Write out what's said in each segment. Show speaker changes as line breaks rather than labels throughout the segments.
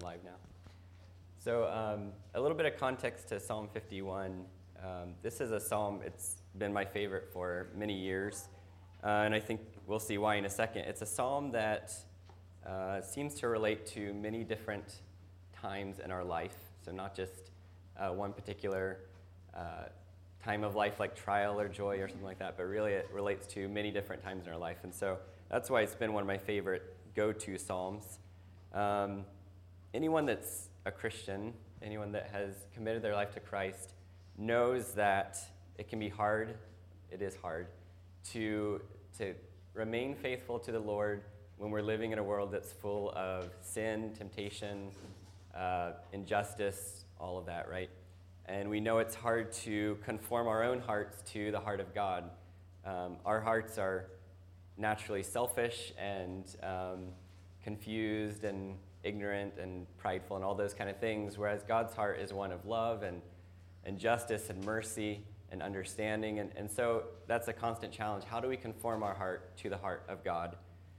live now. So a little bit of context to Psalm 51. This is a psalm, it's been my favorite for many years, and I think we'll see why in a second. It's a psalm that seems to relate to many different times in our life, so not just one particular time of life like trial or joy or something like that, but really it relates to many different times in our life, and so that's why it's been one of my favorite go-to psalms. Anyone that's a Christian, anyone that has committed their life to Christ, knows that it can be hard, it is hard, to remain faithful to the Lord when we're living in a world that's full of sin, temptation, injustice, all of that, right? And we know it's hard to conform our own hearts to the heart of God. Our hearts are naturally selfish and confused and ignorant and prideful and all those kind of things, whereas God's heart is one of love and justice and mercy and understanding. And so that's a constant challenge. How do we conform our heart to the heart of God?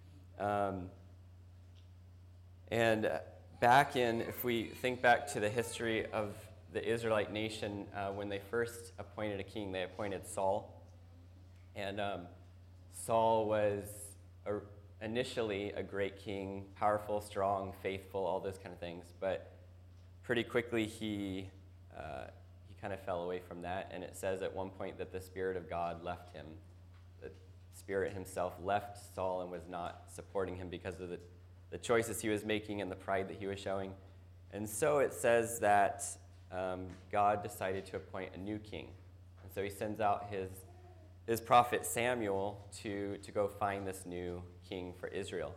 And if we think back to the history of the Israelite nation, when they first appointed a king, they appointed Saul. And Saul was initially a great king, powerful, strong, faithful, all those kind of things. But pretty quickly he kind of fell away from that. And it says at one point that the Spirit of God left him. The Spirit himself left Saul and was not supporting him because of the choices he was making and the pride that he was showing. And so it says that God decided to appoint a new king. And so he sends out his prophet Samuel to go find this new king for Israel.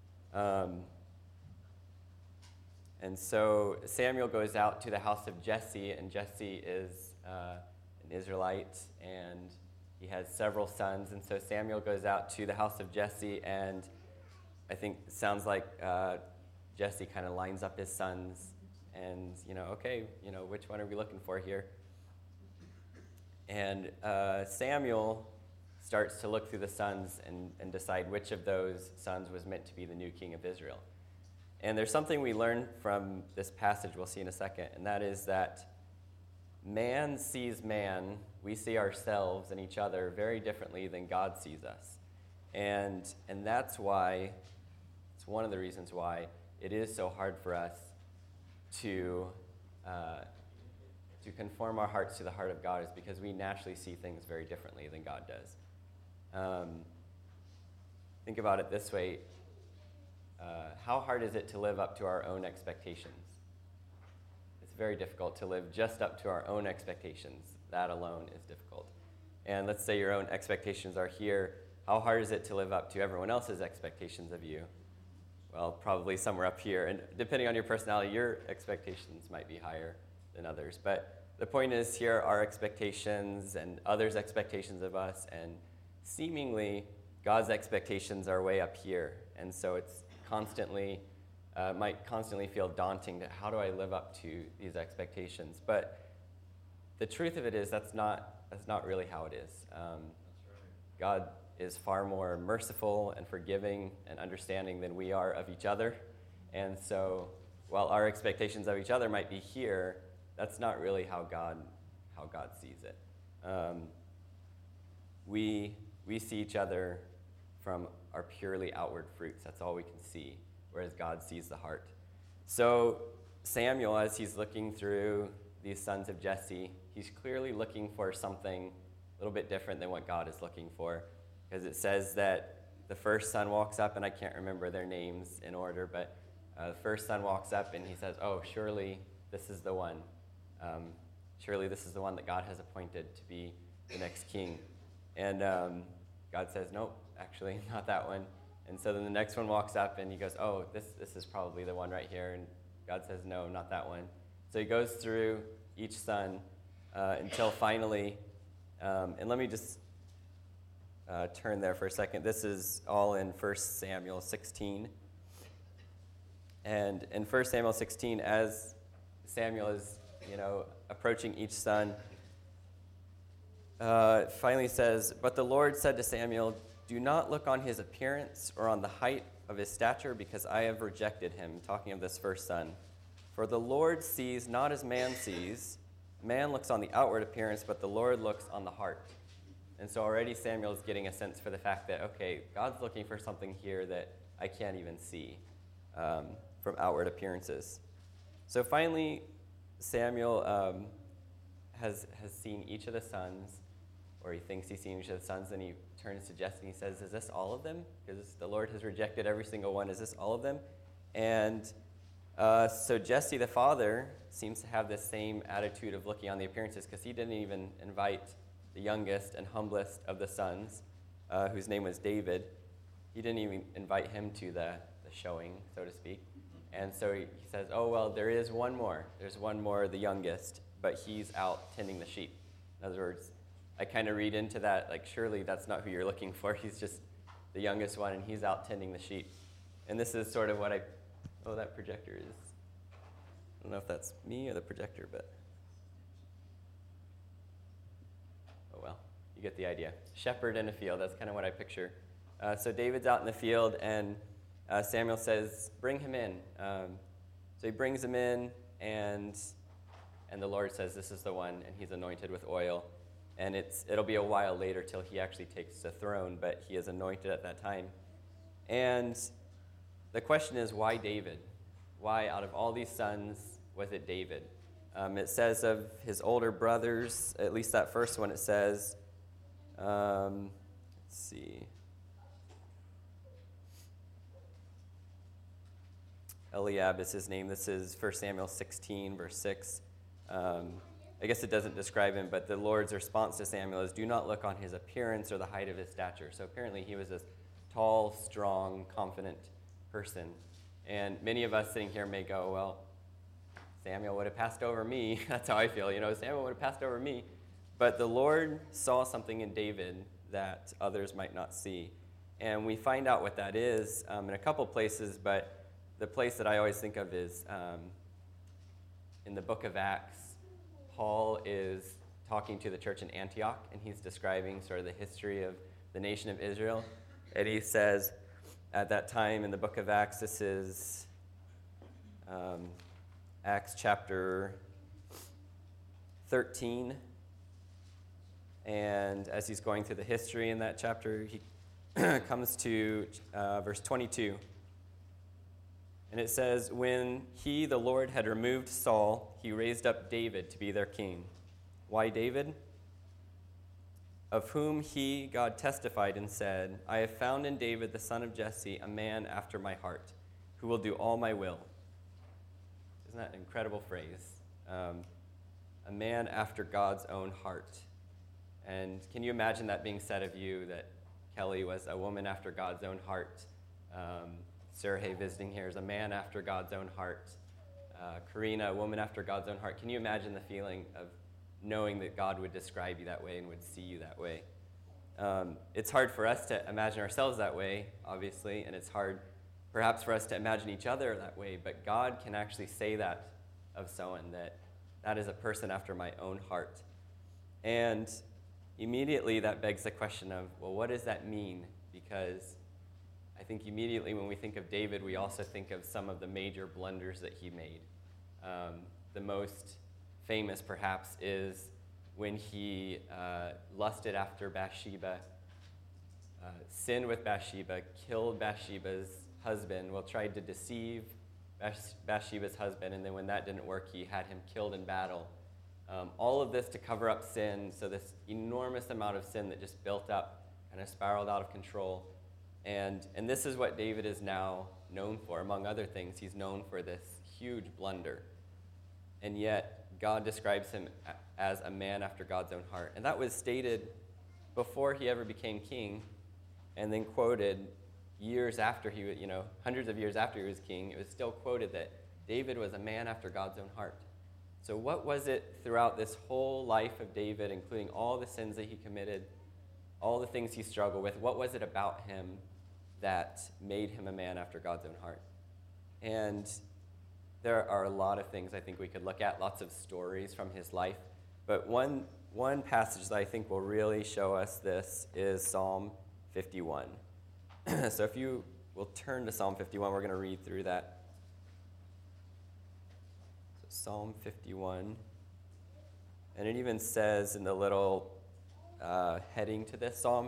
And so Samuel goes out to the house of Jesse, and Jesse is an Israelite, and he has several sons. And so Samuel goes out to the house of Jesse, and I think it sounds like Jesse kind of lines up his sons and, okay, which one are we looking for here? And Samuel starts to look through the sons and decide which of those sons was meant to be the new king of Israel. And there's something we learn from this passage we'll see in a second, and that is that man sees man, we see ourselves and each other very differently than God sees us. And that's why, it's one of the reasons why it is so hard for us to conform our hearts to the heart of God, is because we naturally see things very differently than God does. Think about it this way. How hard is it to live up to our own expectations? It's very difficult to live just up to our own expectations. That alone is difficult. And let's say your own expectations are here. How hard is it to live up to everyone else's expectations of you? Well, probably somewhere up here. And depending on your personality, your expectations might be higher than others. But the point is, here are expectations and others' expectations of us, and seemingly God's expectations are way up here. And so it's might constantly feel daunting to how do I live up to these expectations? But the truth of it is that's not really how it is. God is far more merciful and forgiving and understanding than we are of each other. And so while our expectations of each other might be here, that's not really how God sees it. We see each other from our purely outward fruits. That's all we can see, whereas God sees the heart. So Samuel, as he's looking through these sons of Jesse, he's clearly looking for something a little bit different than what God is looking for, because it says that the first son walks up, and I can't remember their names in order, but the first son walks up and he says, "Oh, surely this is the one. Surely this is the one that God has appointed to be the next king." And God says, "Nope, actually, not that one." And so then the next one walks up and he goes, "Oh, this is probably the one right here." And God says, "No, not that one." So he goes through each son until finally, and let me just turn there for a second. This is all in 1 Samuel 16. And in 1 Samuel 16, as Samuel is, approaching each son, it finally says, "But the Lord said to Samuel, 'Do not look on his appearance or on the height of his stature, because I have rejected him,'" talking of this first son. For the Lord sees not as man sees. Man looks on the outward appearance, but the Lord looks on the heart. And so already Samuel's getting a sense for the fact that, okay, God's looking for something here that I can't even see from outward appearances. So finally, Samuel has seen each of the sons, or he thinks he's seen each of the sons, and he turns to Jesse and he says, is this all of them? Because the Lord has rejected every single one. Is this all of them? And so Jesse, the father, seems to have this same attitude of looking on the appearances, because he didn't even invite the youngest and humblest of the sons, whose name was David. He didn't even invite him to the showing, so to speak. And so he says, oh, well, there is one more. There's one more, the youngest, but he's out tending the sheep. In other words, I kind of read into that, like, surely that's not who you're looking for. He's just the youngest one, and he's out tending the sheep. And this is sort of what that projector is. I don't know if that's me or the projector, but oh well, you get the idea. Shepherd in a field, that's kind of what I picture. So David's out in the field, and Samuel says, bring him in. So he brings him in, and the Lord says, this is the one, and he's anointed with oil. And it'll be a while later till he actually takes the throne, but he is anointed at that time. And the question is, why David? Why, out of all these sons, was it David? It says of his older brothers, at least that first one, it says, let's see. Eliab is his name. This is 1 Samuel 16, verse 6. I guess it doesn't describe him, but the Lord's response to Samuel is, do not look on his appearance or the height of his stature. So apparently he was this tall, strong, confident person. And many of us sitting here may go, well, Samuel would have passed over me. That's how I feel. Samuel would have passed over me. But the Lord saw something in David that others might not see. And we find out what that is in a couple places, but the place that I always think of is in the book of Acts. Paul is talking to the church in Antioch, and he's describing sort of the history of the nation of Israel. And he says, at that time in the book of Acts, this is Acts chapter 13. And as he's going through the history in that chapter, he comes to verse 22. And it says, when he, the Lord, had removed Saul, he raised up David to be their king. Why David? Of whom he, God, testified and said, I have found in David, the son of Jesse, a man after my heart, who will do all my will. Isn't that an incredible phrase? A man after God's own heart. And can you imagine that being said of you, that Kelly was a woman after God's own heart? Sergey visiting here is a man after God's own heart. Karina, a woman after God's own heart. Can you imagine the feeling of knowing that God would describe you that way and would see you that way? It's hard for us to imagine ourselves that way, obviously, and it's hard perhaps for us to imagine each other that way, but God can actually say that of someone, that is a person after my own heart. And immediately that begs the question of, well, what does that mean? Because I think immediately when we think of David, we also think of some of the major blunders that he made. The most famous, perhaps, is when he lusted after Bathsheba, sinned with Bathsheba, killed Bathsheba's husband, tried to deceive Bathsheba's husband, and then when that didn't work, he had him killed in battle. All of this to cover up sin, so this enormous amount of sin that just built up, kind of spiraled out of control. And this is what David is now known for. Among other things, he's known for this huge blunder. And yet, God describes him as a man after God's own heart. And that was stated before he ever became king, and then quoted years after he was, hundreds of years after he was king. It was still quoted that David was a man after God's own heart. So what was it throughout this whole life of David, including all the sins that he committed, all the things he struggled with, what was it about him that made him a man after God's own heart? And there are a lot of things I think we could look at, lots of stories from his life. But one passage that I think will really show us this is Psalm 51. So if you will turn to Psalm 51, we're going to read through that. Psalm 51. And it even says in the little heading to this psalm,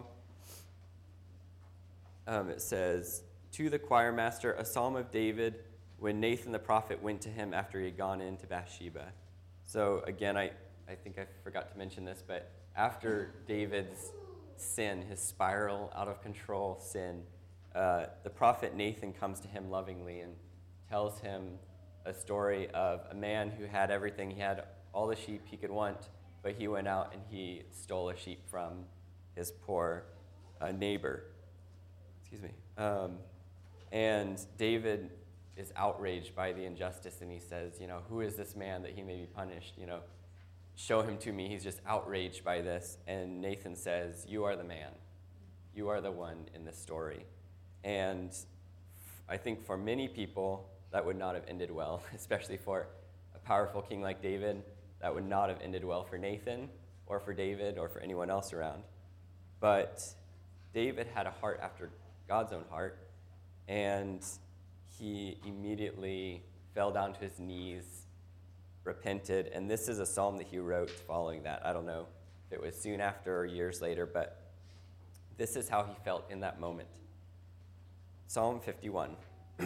it says, "To the choir master, a psalm of David, when Nathan the prophet went to him after he had gone into Bathsheba." So again, I think I forgot to mention this, but after David's sin, his spiral out of control sin, the prophet Nathan comes to him lovingly and tells him a story of a man who had everything. He had all the sheep he could want, but he went out and he stole a sheep from his poor neighbor. Excuse me. And David is outraged by the injustice, and he says, who is this man that he may be punished? Show him to me. He's just outraged by this. And Nathan says, you are the man. You are the one in this story. And I think for many people, that would not have ended well, especially for a powerful king like David. That would not have ended well for Nathan or for David or for anyone else around. But David had a heart after God's own heart, and he immediately fell down to his knees, repented, and this is a psalm that he wrote following that. I don't know if it was soon after or years later, but this is how he felt in that moment. Psalm 51.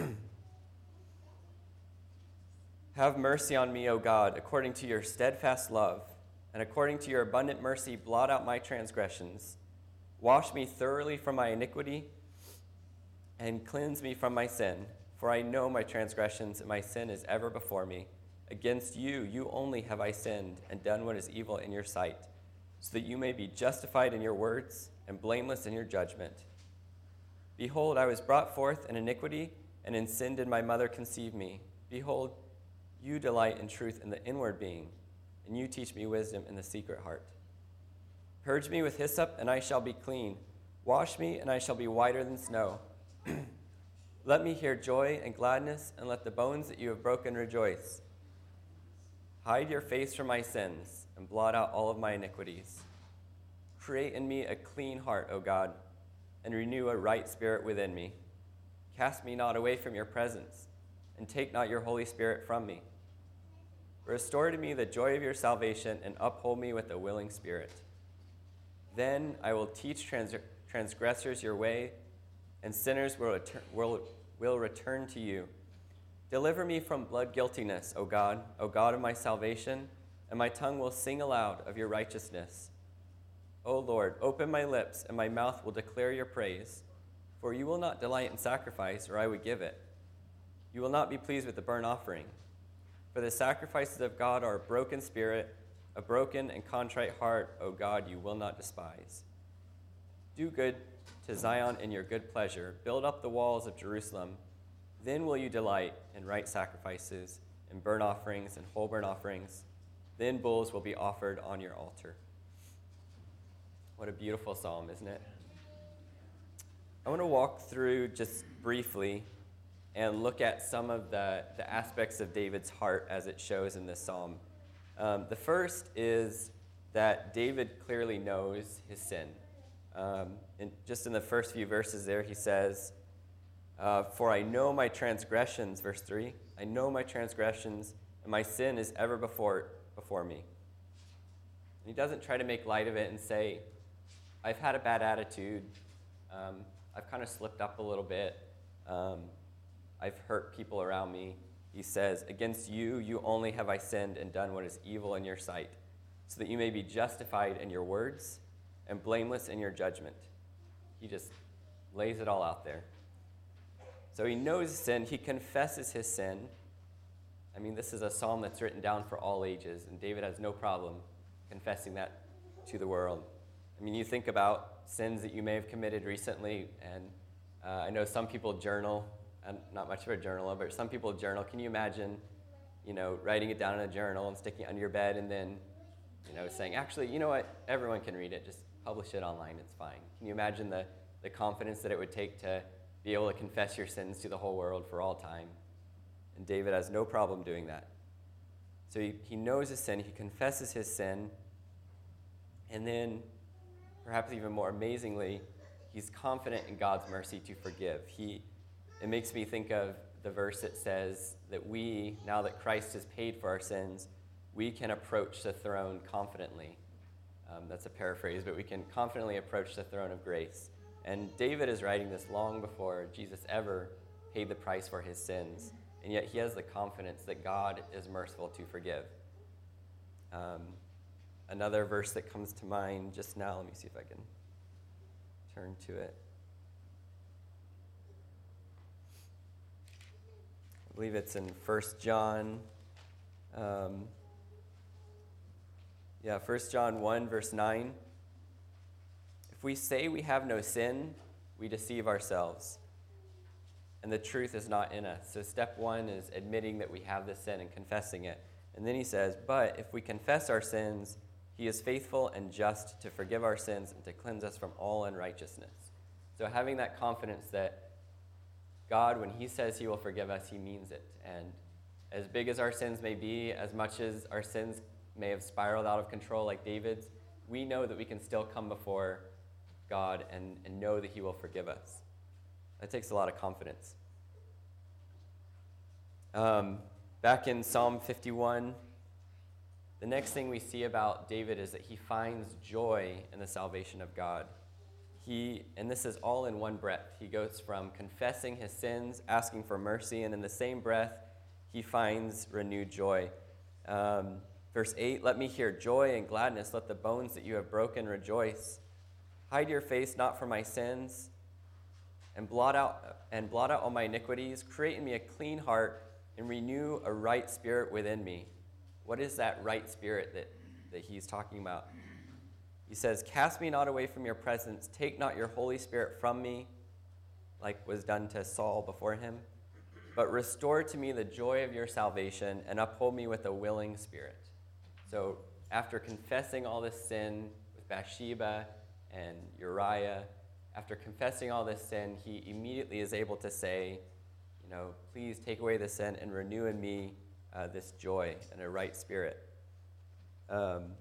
Have mercy on me, O God, according to your steadfast love, and according to your abundant mercy, blot out my transgressions. Wash me thoroughly from my iniquity, and cleanse me from my sin. For I know my transgressions, and my sin is ever before me. Against you, you only have I sinned, and done what is evil in your sight, so that you may be justified in your words, and blameless in your judgment. Behold, I was brought forth in iniquity, and in sin did my mother conceive me. Behold, you delight in truth in the inward being, and you teach me wisdom in the secret heart. Purge me with hyssop, and I shall be clean. Wash me, and I shall be whiter than snow. Let me hear joy and gladness, and let the bones that you have broken rejoice. Hide your face from my sins, and blot out all of my iniquities. Create in me a clean heart, O God, and renew a right spirit within me. Cast me not away from your presence, and take not your Holy Spirit from me. Restore to me the joy of your salvation, and uphold me with a willing spirit. Then I will teach transgressors your way, and sinners will return to you. Deliver me from blood guiltiness, O God of my salvation, and my tongue will sing aloud of your righteousness. O Lord, open my lips, and my mouth will declare your praise. For you will not delight in sacrifice, or I would give it. You will not be pleased with the burnt offering. For the sacrifices of God are a broken spirit, a broken and contrite heart, O God, you will not despise. Do good to Zion in your good pleasure. Build up the walls of Jerusalem. Then will you delight in right sacrifices, and burnt offerings, and whole burnt offerings. Then bulls will be offered on your altar. What a beautiful psalm, isn't it? I want to walk through just briefly and look at some of the aspects of David's heart as it shows in this psalm. The first is that David clearly knows his sin. Just in the first few verses there, he says, for I know my transgressions, verse 3, I know my transgressions, and my sin is ever before me. And he doesn't try to make light of it and say, I've had a bad attitude. I've kind of slipped up a little bit. I've hurt people around me. He says, against you only have I sinned and done what is evil in your sight, so that you may be justified in your words and blameless in your judgment. He just lays it all out there. So he knows sin. He confesses his sin. I mean, this is a psalm that's written down for all ages, and David has no problem confessing that to the world. I mean, you think about sins that you may have committed recently, and I know some people journal. I'm not much of a journaler, but some people journal. Can you imagine, writing it down in a journal and sticking it under your bed and then, saying, actually, you know what, everyone can read it, just publish it online, it's fine. Can you imagine the confidence that it would take to be able to confess your sins to the whole world for all time? And David has no problem doing that. So he knows his sin, he confesses his sin, and then, perhaps even more amazingly, he's confident in God's mercy to forgive. It makes me think of the verse, it says that we, now that Christ has paid for our sins, we can approach the throne confidently. That's a paraphrase, but we can confidently approach the throne of grace. And David is writing this long before Jesus ever paid the price for his sins. And yet he has the confidence that God is merciful to forgive. Another verse that comes to mind just now, let me see if I can turn to it. I believe it's in 1 John. 1 John 1, verse 9. If we say we have no sin, we deceive ourselves, and the truth is not in us. So step one is admitting that we have this sin and confessing it. And then he says, but if we confess our sins, he is faithful and just to forgive our sins and to cleanse us from all unrighteousness. So having that confidence that God, when he says he will forgive us, he means it. And as big as our sins may be, as much as our sins may have spiraled out of control like David's, we know that we can still come before God and know that he will forgive us. That takes a lot of confidence. Back in Psalm 51, the next thing we see about David is that he finds joy in the salvation of God. And this is all in one breath. He goes from confessing his sins, asking for mercy, and in the same breath, he finds renewed joy. Verse 8, let me hear joy and gladness. Let the bones that you have broken rejoice. Hide your face not from my sins, and blot out all my iniquities. Create in me a clean heart and renew a right spirit within me. What is that right spirit that he's talking about? He says, cast me not away from your presence. Take not your Holy Spirit from me, like was done to Saul before him. But restore to me the joy of your salvation and uphold me with a willing spirit. So after confessing all this sin with Bathsheba and Uriah, after confessing all this sin, he immediately is able to say, please take away the sin and renew in me this joy and a right spirit. And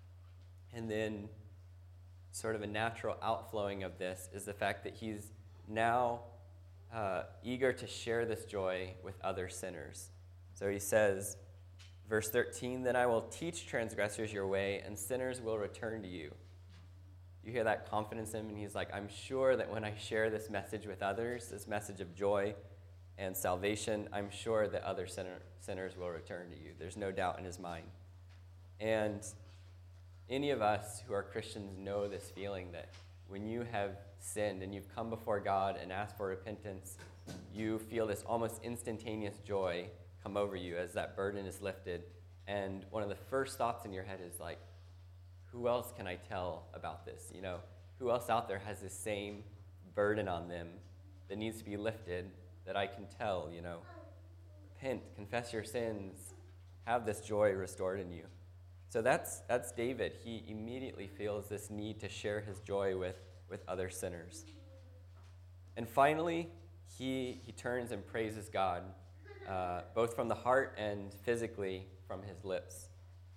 then sort of a natural outflowing of this is the fact that he's now eager to share this joy with other sinners. So he says, verse 13, then I will teach transgressors your way, and sinners will return to you. You hear that confidence in him, and he's like, I'm sure that when I share this message with others, this message of joy and salvation, I'm sure that other sinners will return to you. There's no doubt in his mind. And any of us who are Christians know this feeling that when you have sinned and you've come before God and asked for repentance, you feel this almost instantaneous joy come over you as that burden is lifted. And one of the first thoughts in your head is like, who else can I tell about this? Who else out there has this same burden on them that needs to be lifted that I can tell, repent, confess your sins, have this joy restored in you. So that's David. He immediately feels this need to share his joy with other sinners. And finally, he turns and praises God, both from the heart and physically from his lips.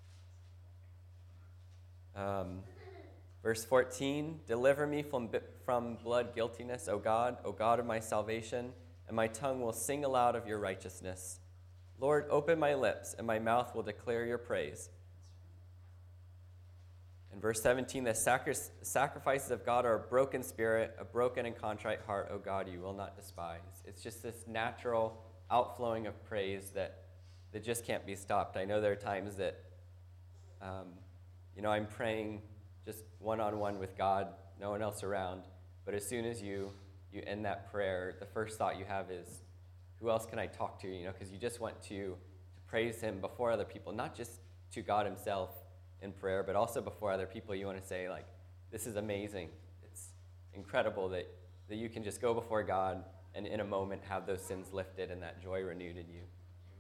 Verse 14, deliver me from blood guiltiness, O God of my salvation, and my tongue will sing aloud of your righteousness. Lord, open my lips, and my mouth will declare your praise. In verse 17, the sacrifices of God are a broken spirit, a broken and contrite heart, O God, you will not despise. It's just this natural outflowing of praise that just can't be stopped. I know there are times that, I'm praying just one-on-one with God, no one else around, but as soon as you end that prayer, the first thought you have is, who else can I talk to, because you just want to praise him before other people, not just to God himself in prayer, but also before other people. You want to say, like, this is amazing. It's incredible that you can just go before God and in a moment have those sins lifted and that joy renewed in you.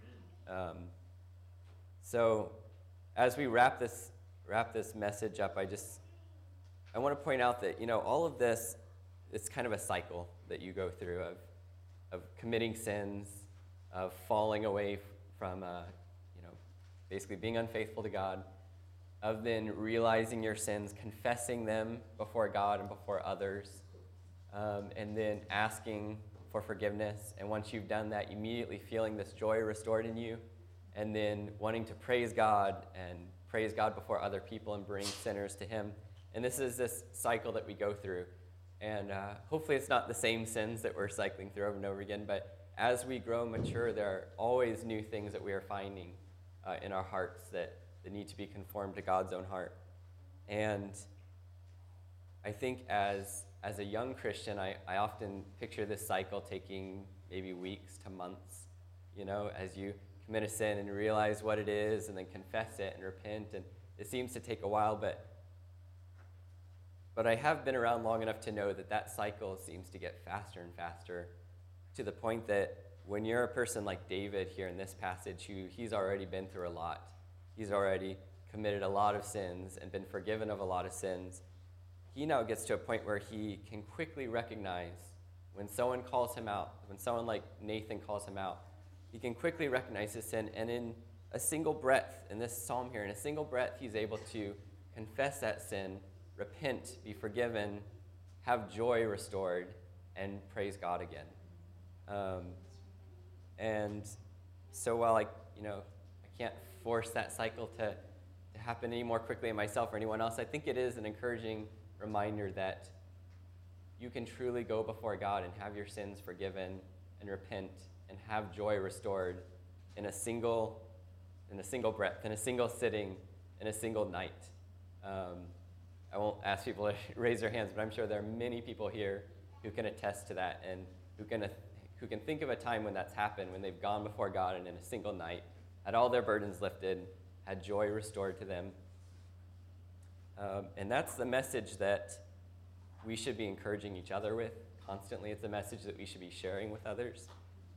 So as we wrap this message up, I want to point out that, all of this, it's kind of a cycle that you go through of committing sins, of falling away from, basically being unfaithful to God, of then realizing your sins, confessing them before God and before others, and then asking for forgiveness, and once you've done that, immediately feeling this joy restored in you, and then wanting to praise God before other people and bring sinners to him. And this is this cycle that we go through. And hopefully it's not the same sins that we're cycling through over and over again, but as we grow and mature, there are always new things that we are finding in our hearts that need to be conformed to God's own heart. And I think as a young Christian, I often picture this cycle taking maybe weeks to months, as you commit a sin and realize what it is and then confess it and repent. And it seems to take a while, but I have been around long enough to know that cycle seems to get faster and faster, to the point that when you're a person like David here in this passage, he's already been through a lot. He's already committed a lot of sins and been forgiven of a lot of sins. He now gets to a point where he can quickly recognize when someone calls him out, when someone like Nathan calls him out, he can quickly recognize his sin, and in a single breath, in this psalm here, in a single breath, he's able to confess that sin, repent, be forgiven, have joy restored, and praise God again. And so while I can't force that cycle to happen any more quickly in myself or anyone else, I think it is an encouraging reminder that you can truly go before God and have your sins forgiven and repent and have joy restored in a single breath, in a single sitting, in a single night. I won't ask people to raise their hands, but I'm sure there are many people here who can attest to that and who can think of a time when that's happened, when they've gone before God and in a single night had all their burdens lifted, had joy restored to them. And that's the message that we should be encouraging each other with constantly. It's a message that we should be sharing with others.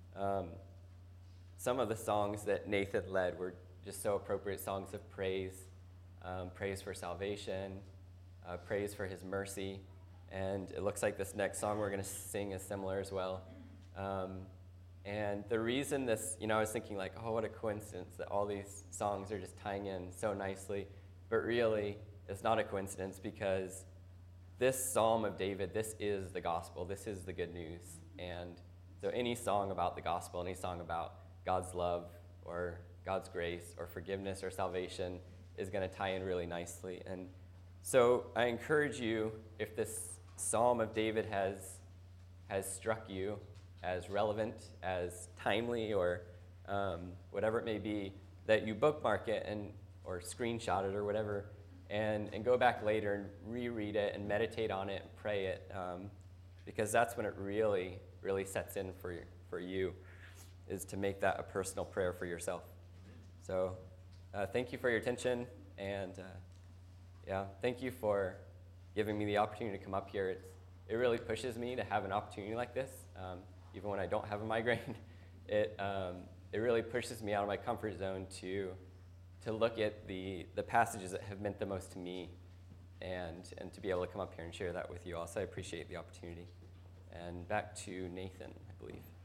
Some of the songs that Nathan led were just so appropriate songs of praise, praise for salvation, praise for his mercy. And it looks like this next song we're going to sing is similar as well. And the reason this, I was thinking like, oh, what a coincidence that all these songs are just tying in so nicely. But really, it's not a coincidence, because this Psalm of David, this is the gospel. This is the good news. And so any song about the gospel, any song about God's love or God's grace or forgiveness or salvation is going to tie in really nicely. And so I encourage you, if this Psalm of David has struck you as relevant, as timely, or whatever it may be, that you bookmark it or screenshot it or whatever, and go back later and reread it and meditate on it and pray it, because that's when it really, really sets in for you, is to make that a personal prayer for yourself. So thank you for your attention, and thank you for giving me the opportunity to come up here. It really pushes me to have an opportunity like this. Even when I don't have a migraine, it really pushes me out of my comfort zone to look at the passages that have meant the most to me, and to be able to come up here and share that with you all. So I appreciate the opportunity. And back to Nathan, I believe.